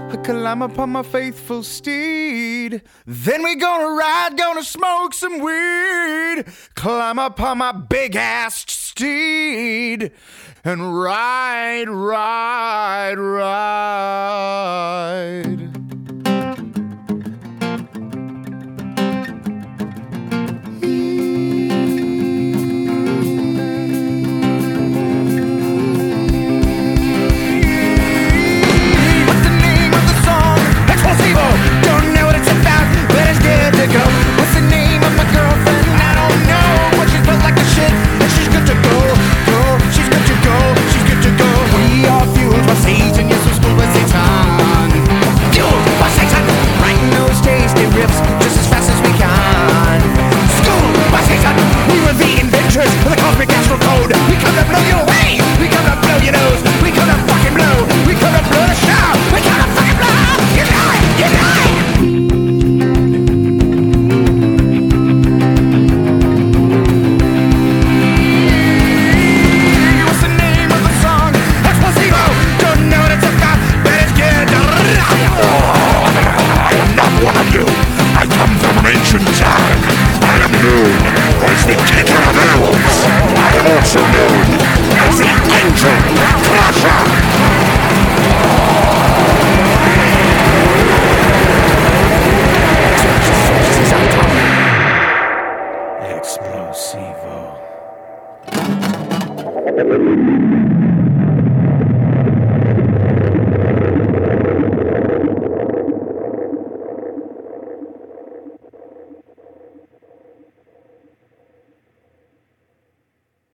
climb upon my faithful steed. Then we gonna ride, gonna smoke some weed. Climb upon my big-ass steed and ride, ride, ride. Don't know what it's about, but it's good to go. What's the name of my girlfriend? I don't know, but she's built like a shit, and she's good to go. She's good to go, she's good to go. We are fueled by Satan, yes, we're schooled by Satan. Fueled by Satan, writing those tasty riffs just as fast as we can. Schooled by Satan, we were the inventors of the cosmic astral code. We come to blow you away, we come to blow your nose, we come to fucking blow, we come to blow the show, we come to fucking blow. You know it, you know it. What's the name of the song? Explosivo. Don't know what it's about, but it's good. I am not one of you. I come from an ancient time. I am known as the Taker of Elves. I am also known as the Angel Crusher. Explosivo.